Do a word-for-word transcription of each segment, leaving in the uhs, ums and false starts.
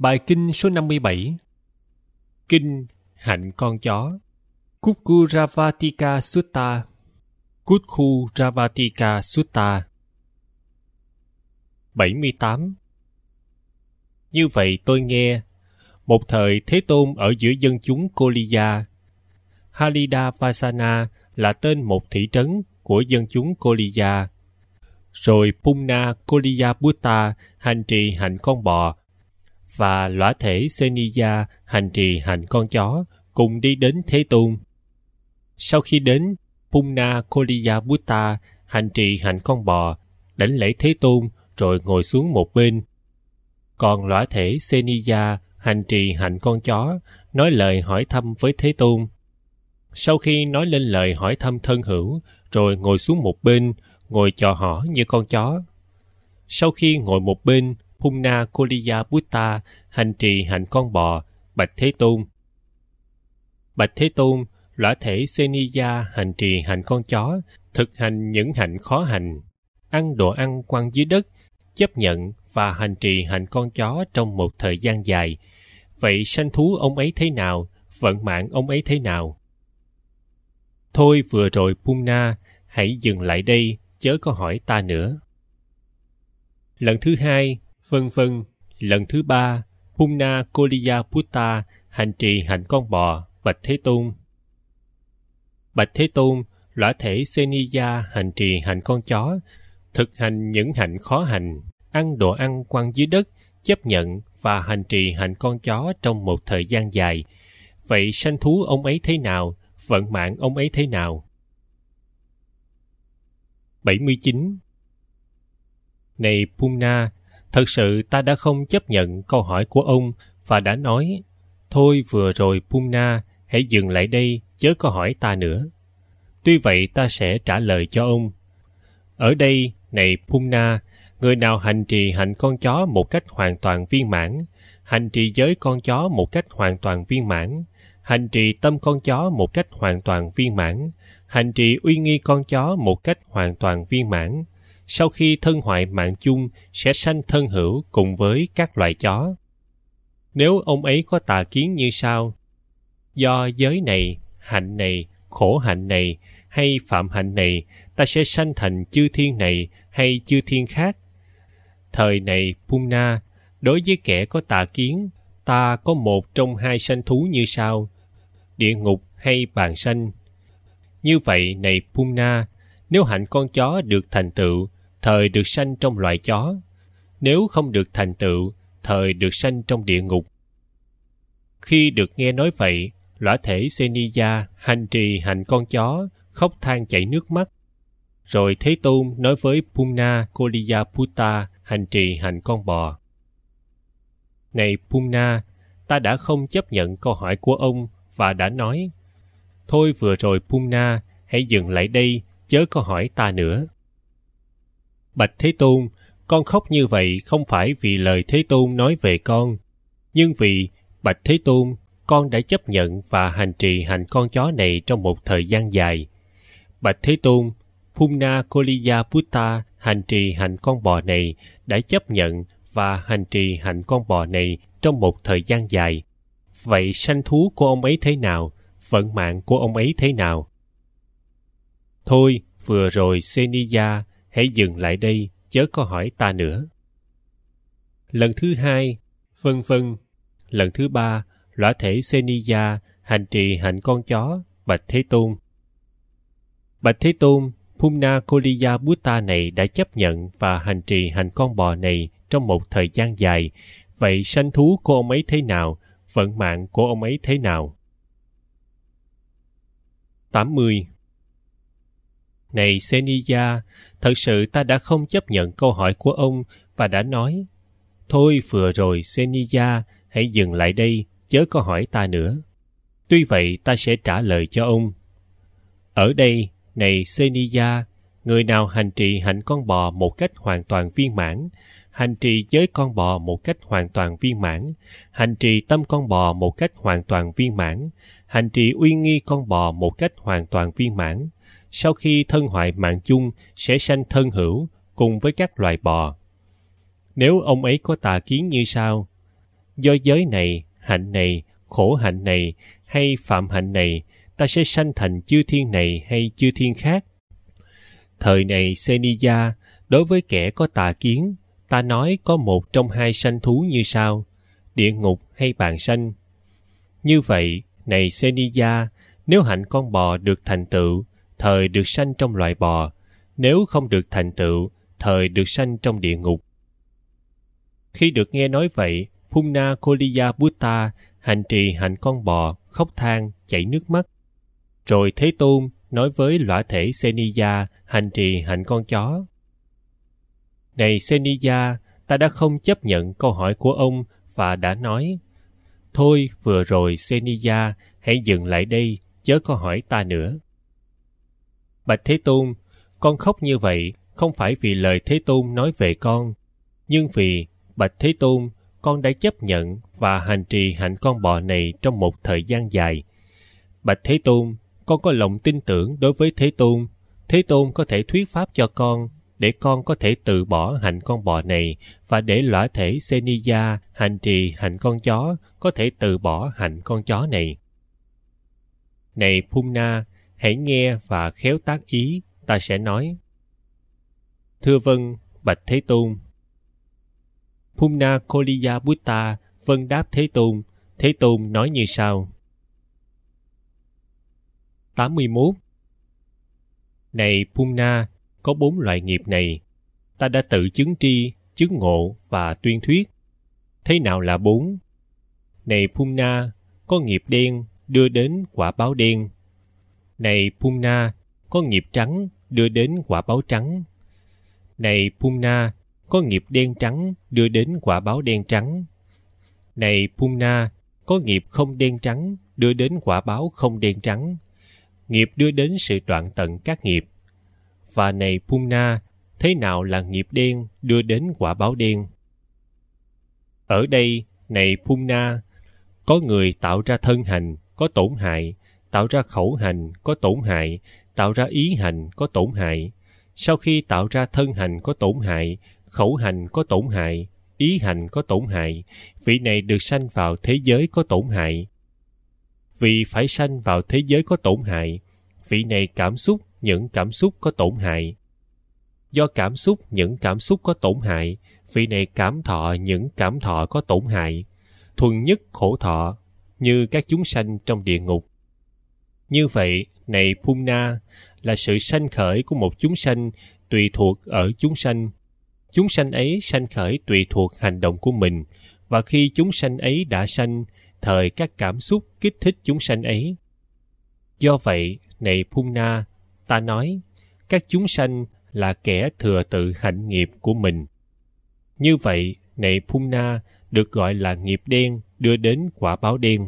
Bài kinh số năm mươi bảy. Kinh hạnh con chó. Kukkuravatika Sutta. Kukkuravatika Sutta. bảy mươi tám. Như vậy tôi nghe, một thời Thế Tôn ở giữa dân chúng Koliya. Haridavasana là tên một thị trấn của dân chúng Koliya. Rồi Punna Koliyabutta hành trì hạnh con bò, và lõa thể Seniya hành trì hạnh con chó cùng đi đến Thế Tôn. Sau khi đến, Punna Koliyabutta hành trì hạnh con bò, đảnh lễ Thế Tôn rồi ngồi xuống một bên. Còn lõa thể Seniya hành trì hạnh con chó nói lời hỏi thăm với Thế Tôn. Sau khi nói lên lời hỏi thăm thân hữu, rồi ngồi xuống một bên, ngồi chò hỏ như con chó. Sau khi ngồi một bên, Punna Koliyabutta hành trì hạnh con bò, bạch Thế Tôn. Bạch Thế Tôn, lõa thể Seniya hành trì hạnh con chó, thực hành những hạnh khó hành, ăn đồ ăn quăng dưới đất, chấp nhận và hành trì hạnh con chó trong một thời gian dài. Vậy sanh thú ông ấy thế nào? Vận mạng ông ấy thế nào? Thôi vừa rồi Punna, hãy dừng lại đây, chớ có hỏi ta nữa. Lần thứ hai, vân vân. Lần thứ ba, Punna Koliyabutta hành trì hạnh con bò, bạch Thế Tôn. Bạch Thế Tôn, lõa thể Seniya hành trì hạnh con chó, thực hành những hạnh khó hành, ăn đồ ăn quăng dưới đất, chấp nhận và hành trì hạnh con chó trong một thời gian dài. Vậy sanh thú ông ấy thế nào? Vận mạng ông ấy thế nào? bảy mươi chín. Này Punna, thật sự ta đã không chấp nhận câu hỏi của ông và đã nói, thôi vừa rồi Punna, hãy dừng lại đây, chớ có hỏi ta nữa. Tuy vậy ta sẽ trả lời cho ông. Ở đây, này Punna, người nào hành trì hạnh con chó một cách hoàn toàn viên mãn, hành trì giới con chó một cách hoàn toàn viên mãn, hành trì tâm con chó một cách hoàn toàn viên mãn, hành trì uy nghi con chó một cách hoàn toàn viên mãn, sau khi thân hoại mạng chung sẽ sanh thân hữu cùng với các loài chó. Nếu ông ấy có tà kiến như sau: do giới này, hạnh này, khổ hạnh này hay phạm hạnh này, ta sẽ sanh thành chư thiên này hay chư thiên khác. Thời này Punna, đối với kẻ có tà kiến, ta có một trong hai sanh thú như sau: địa ngục hay bàn sanh. Như vậy này Punna, nếu hạnh con chó được thành tựu, thời được sanh trong loài chó; nếu không được thành tựu, thời được sanh trong địa ngục. Khi được nghe nói vậy, lõa thể Seniya hành trì hạnh con chó, khóc than chảy nước mắt. Rồi Thế Tôn nói với Punna Koliyabutta hành trì hạnh con bò: Này Punna, ta đã không chấp nhận câu hỏi của ông và đã nói, thôi vừa rồi Punna, hãy dừng lại đây, chớ có hỏi ta nữa. Bạch Thế Tôn, con khóc như vậy không phải vì lời Thế Tôn nói về con, nhưng vì, bạch Thế Tôn, con đã chấp nhận và hành trì hạnh con chó này trong một thời gian dài. Bạch Thế Tôn, Punna Koliyabutta hành trì hạnh con bò này đã chấp nhận và hành trì hạnh con bò này trong một thời gian dài. Vậy sanh thú của ông ấy thế nào? Vận mạng của ông ấy thế nào? Thôi, vừa rồi Seniya, hãy dừng lại đây, chớ có hỏi ta nữa. Lần thứ hai, vân vân. Lần thứ ba, lõa thể Seniya hành trì hạnh con chó, bạch Thế Tôn. Bạch Thế Tôn, Punna Koliyabutta này đã chấp nhận và hành trì hạnh con bò này trong một thời gian dài. Vậy sanh thú của ông ấy thế nào? Vận mạng của ông ấy thế nào? tám mươi. Này Seniya, thật sự ta đã không chấp nhận câu hỏi của ông và đã nói, thôi vừa rồi Seniya, hãy dừng lại đây, chớ có hỏi ta nữa. Tuy vậy ta sẽ trả lời cho ông. Ở đây, này Seniya, người nào hành trì hạnh con bò một cách hoàn toàn viên mãn, hành trì giới con bò một cách hoàn toàn viên mãn, hành trì tâm con bò một cách hoàn toàn viên mãn, hành trì uy nghi con bò một cách hoàn toàn viên mãn, sau khi thân hoại mạng chung sẽ sanh thân hữu cùng với các loài bò. Nếu ông ấy có tà kiến như sau: do giới này, hạnh này, khổ hạnh này hay phạm hạnh này, ta sẽ sanh thành chư thiên này hay chư thiên khác. Thời này Seniya, đối với kẻ có tà kiến, ta nói có một trong hai sanh thú như sau: địa ngục hay bàn sanh. Như vậy, này Seniya, nếu hạnh con bò được thành tựu, thời được sanh trong loài bò; nếu không được thành tựu, thời được sanh trong địa ngục. Khi được nghe nói vậy, Punna Koliya Buddha hành trì hạnh con bò, khóc than, chảy nước mắt. Rồi Thế Tôn nói với lõa thể Seniya hành trì hạnh con chó: Này Seniya, ta đã không chấp nhận câu hỏi của ông và đã nói: Thôi, vừa rồi Seniya, hãy dừng lại đây, chớ có hỏi ta nữa. Bạch Thế Tôn, con khóc như vậy không phải vì lời Thế Tôn nói về con, nhưng vì, bạch Thế Tôn, con đã chấp nhận và hành trì hạnh con bò này trong một thời gian dài. Bạch Thế Tôn, con có lòng tin tưởng đối với Thế Tôn. Thế Tôn có thể thuyết pháp cho con, để con có thể từ bỏ hạnh con bò này, và để lõa thể Seniya hành trì hạnh con chó có thể từ bỏ hạnh con chó này. Này Punna, hãy nghe và khéo tác ý, ta sẽ nói. Thưa vâng, bạch Thế Tôn. Punna Koliya Buddha vâng đáp Thế Tôn. Thế Tôn nói như sau. tám mươi mốt. Này Punna, có bốn loại nghiệp này, ta đã tự chứng tri, chứng ngộ và tuyên thuyết. Thế nào là bốn? Này Punna, có nghiệp đen đưa đến quả báo đen. Này Punna, có nghiệp trắng đưa đến quả báo trắng. Này Punna, có nghiệp đen trắng đưa đến quả báo đen trắng. Này Punna, có nghiệp không đen trắng đưa đến quả báo không đen trắng. Nghiệp đưa đến sự đoạn tận các nghiệp. Và này Punna, thế nào là nghiệp đen đưa đến quả báo đen? Ở đây, này Punna, có người tạo ra thân hành có tổn hại, tạo ra khẩu hành có tổn hại, tạo ra ý hành có tổn hại. Sau khi tạo ra thân hành có tổn hại, khẩu hành có tổn hại, ý hành có tổn hại, vị này được sanh vào thế giới có tổn hại. Vì phải sanh vào thế giới có tổn hại, vị này cảm xúc những cảm xúc có tổn hại. Do cảm xúc những cảm xúc có tổn hại, vị này cảm thọ những cảm thọ có tổn hại, thuần nhất khổ thọ, như các chúng sanh trong địa ngục. Như vậy, này Punna, là sự sanh khởi của một chúng sanh tùy thuộc ở chúng sanh. Chúng sanh ấy sanh khởi tùy thuộc hành động của mình, và khi chúng sanh ấy đã sanh, thời các cảm xúc kích thích chúng sanh ấy. Do vậy, này Punna, ta nói, các chúng sanh là kẻ thừa tự hạnh nghiệp của mình. Như vậy, này Punna, được gọi là nghiệp đen đưa đến quả báo đen.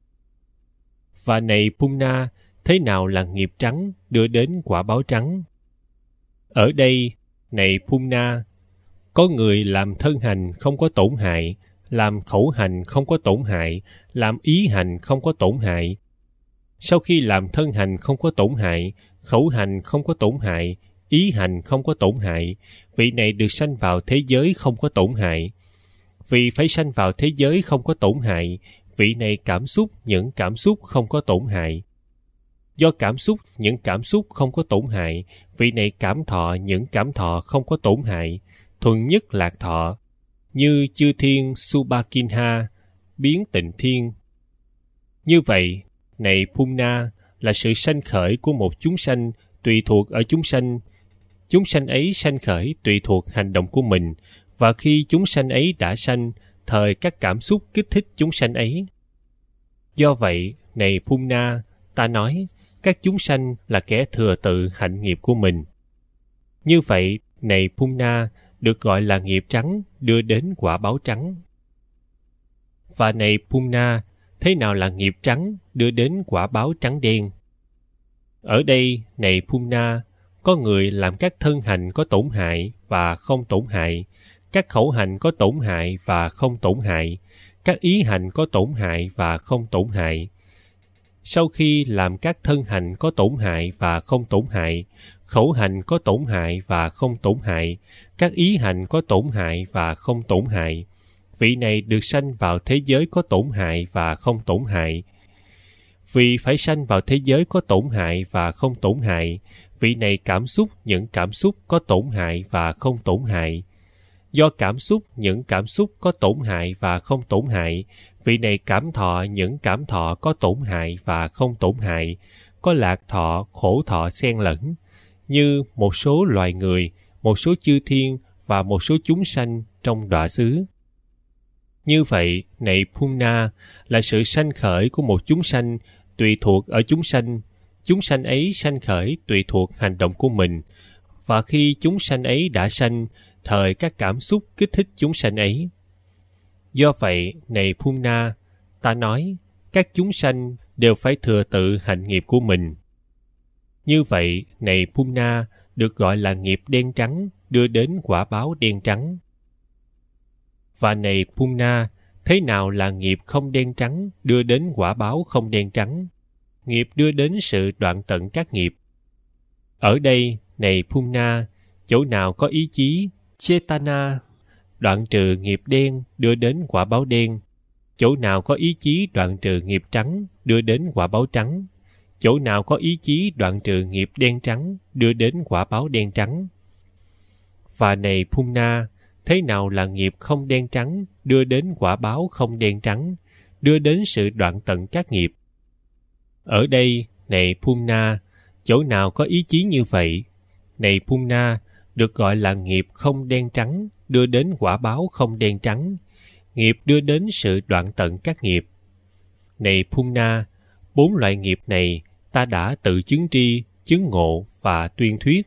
Và này Punna, thế nào là nghiệp trắng đưa đến quả báo trắng? Ở đây, này Punna, có người làm thân hành không có tổn hại, làm khẩu hành không có tổn hại, làm ý hành không có tổn hại. Sau khi làm thân hành không có tổn hại, khẩu hành không có tổn hại, ý hành không có tổn hại, vị này được sanh vào thế giới không có tổn hại. Vì phải sanh vào thế giới không có tổn hại, vị này cảm xúc những cảm xúc không có tổn hại. Do cảm xúc những cảm xúc không có tổn hại, vị này cảm thọ những cảm thọ không có tổn hại, thuần nhất lạc thọ, như chư thiên Subhakinha, biến tịnh thiên. Như vậy, này Punna, là sự sanh khởi của một chúng sanh tùy thuộc ở chúng sanh. Chúng sanh ấy sanh khởi tùy thuộc hành động của mình, và khi chúng sanh ấy đã sanh, thời các cảm xúc kích thích chúng sanh ấy. Do vậy, này Punna, ta nói, các chúng sanh là kẻ thừa tự hạnh nghiệp của mình. Như vậy, này Punna, được gọi là nghiệp trắng đưa đến quả báo trắng. Và này Punna, thế nào là nghiệp trắng đưa đến quả báo trắng đen? Ở đây, này Punna, có người làm các thân hành có tổn hại và không tổn hại, các khẩu hành có tổn hại và không tổn hại, các ý hành có tổn hại và không tổn hại. Sau khi làm các thân hành có tổn hại và không tổn hại, khẩu hành có tổn hại và không tổn hại, các ý hành có tổn hại và không tổn hại, vị này được sanh vào thế giới có tổn hại và không tổn hại. Vì phải sanh vào thế giới có tổn hại và không tổn hại, vị này cảm xúc những cảm xúc có tổn hại và không tổn hại. Do cảm xúc những cảm xúc có tổn hại và không tổn hại, vị này cảm thọ những cảm thọ có tổn hại và không tổn hại, có lạc thọ, khổ thọ xen lẫn, như một số loài người, một số chư thiên và một số chúng sanh trong đọa xứ. Như vậy, này Pumna, là sự sanh khởi của một chúng sanh tùy thuộc ở chúng sanh. Chúng sanh ấy sanh khởi tùy thuộc hành động của mình, và khi chúng sanh ấy đã sanh, thời các cảm xúc kích thích chúng sanh ấy. Do vậy, này Pumna, ta nói, các chúng sanh đều phải thừa tự hạnh nghiệp của mình. Như vậy, này Pumna, được gọi là nghiệp đen trắng, đưa đến quả báo đen trắng. Và này Pumna, thế nào là nghiệp không đen trắng, đưa đến quả báo không đen trắng? Nghiệp đưa đến sự đoạn tận các nghiệp. Ở đây, này Pumna, chỗ nào có ý chí, Chetana, đoạn trừ nghiệp đen, đưa đến quả báo đen. Chỗ nào có ý chí đoạn trừ nghiệp trắng, đưa đến quả báo trắng. Chỗ nào có ý chí đoạn trừ nghiệp đen trắng, đưa đến quả báo đen trắng. Và này Pumna, thế nào là nghiệp không đen trắng, đưa đến quả báo không đen trắng, đưa đến sự đoạn tận các nghiệp? Ở đây, này Pumna, chỗ nào có ý chí như vậy? Này Pumna, được gọi là nghiệp không đen trắng, đưa đến quả báo không đen trắng. Nghiệp đưa đến sự đoạn tận các nghiệp. Này Pumna, bốn loại nghiệp này ta đã tự chứng tri, chứng ngộ và tuyên thuyết.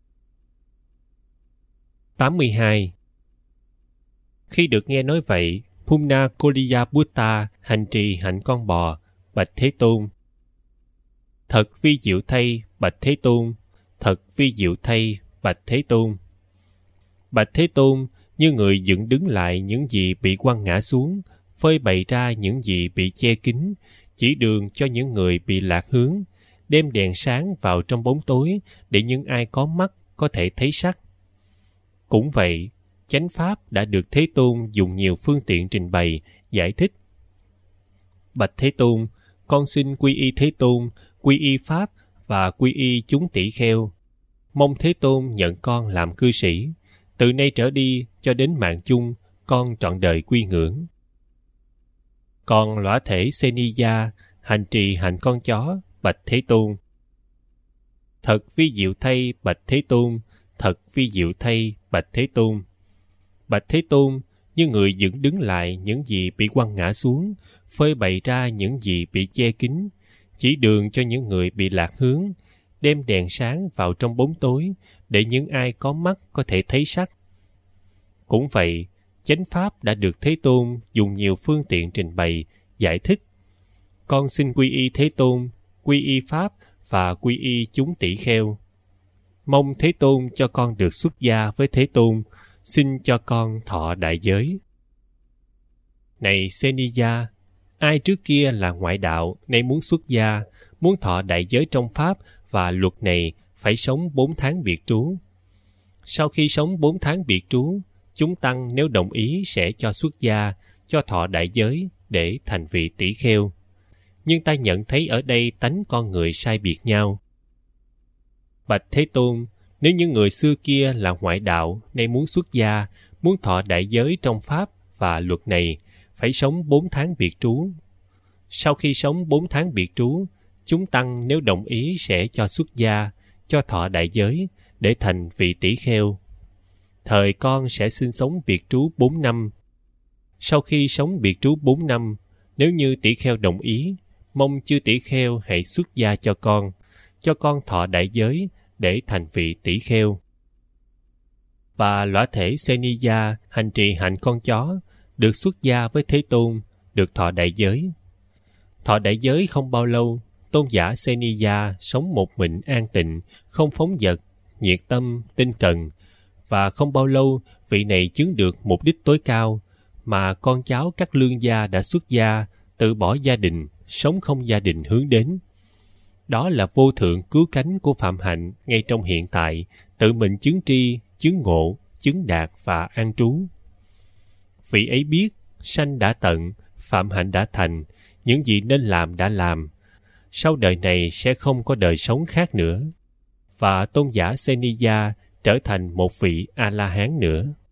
tám mươi hai. Khi được nghe nói vậy, Pumna Koliya Buddha hành trì hạnh con bò, bạch Thế Tôn. Thật vi diệu thay, bạch Thế Tôn, thật vi diệu thay, bạch Thế Tôn. Bạch Thế Tôn, như người dựng đứng lại những gì bị quăng ngã xuống, phơi bày ra những gì bị che kín, chỉ đường cho những người bị lạc hướng, đem đèn sáng vào trong bóng tối để những ai có mắt có thể thấy sắc. Cũng vậy, chánh pháp đã được Thế Tôn dùng nhiều phương tiện trình bày, giải thích. Bạch Thế Tôn, con xin quy y Thế Tôn, quy y Pháp và quy y chúng tỷ kheo. Mong Thế Tôn nhận con làm cư sĩ. Từ nay trở đi cho đến mạng chung, con trọn đời quy ngưỡng. Còn lõa thể Seniya hành trì hạnh con chó, bạch Thế Tôn. Thật vi diệu thay, bạch Thế Tôn, thật vi diệu thay, bạch Thế Tôn. Bạch Thế Tôn, như người dựng đứng lại những gì bị quăng ngã xuống, phơi bày ra những gì bị che kín, chỉ đường cho những người bị lạc hướng, đem đèn sáng vào trong bóng tối để những ai có mắt có thể thấy sắc. Cũng vậy, chánh pháp đã được Thế Tôn dùng nhiều phương tiện trình bày, giải thích. Con xin quy y Thế Tôn, quy y Pháp và quy y chúng tỷ kheo. Mong Thế Tôn cho con được xuất gia với Thế Tôn, xin cho con thọ đại giới. Này Seniya, ai trước kia là ngoại đạo, nay muốn xuất gia, muốn thọ đại giới trong Pháp và luật này phải sống bốn tháng biệt trú. Sau khi sống bốn tháng biệt trú, chúng tăng nếu đồng ý sẽ cho xuất gia, cho thọ đại giới để thành vị tỷ kheo. Nhưng ta nhận thấy ở đây tánh con người sai biệt nhau. Bạch Thế Tôn, nếu những người xưa kia là ngoại đạo, nay muốn xuất gia, muốn thọ đại giới trong Pháp và luật này, phải sống bốn tháng biệt trú. Sau khi sống bốn tháng biệt trú, chúng tăng nếu đồng ý sẽ cho xuất gia, cho thọ đại giới để thành vị tỷ kheo. Thời con sẽ sinh sống biệt trú bốn năm. Sau khi sống biệt trú bốn năm, nếu như tỷ kheo đồng ý, mong chư tỷ kheo hãy xuất gia cho con, cho con thọ đại giới để thành vị tỷ kheo. Và lõa thể Seniya hành trì hạnh con chó, được xuất gia với Thế Tôn, được thọ đại giới. Thọ đại giới không bao lâu, tôn giả Seniya sống một mình an tịnh, không phóng dật, nhiệt tâm, tinh cần, và không bao lâu vị này chứng được mục đích tối cao mà con cháu các lương gia đã xuất gia, tự bỏ gia đình, sống không gia đình hướng đến. Đó là vô thượng cứu cánh của phạm hạnh ngay trong hiện tại, tự mình chứng tri, chứng ngộ, chứng đạt và an trú. vị ấy biết sanh đã tận, phạm hạnh đã thành, những gì nên làm đã làm. Sau đời này sẽ không có đời sống khác nữa. Và tôn giả Seniya trở thành một vị A-la-hán nữa.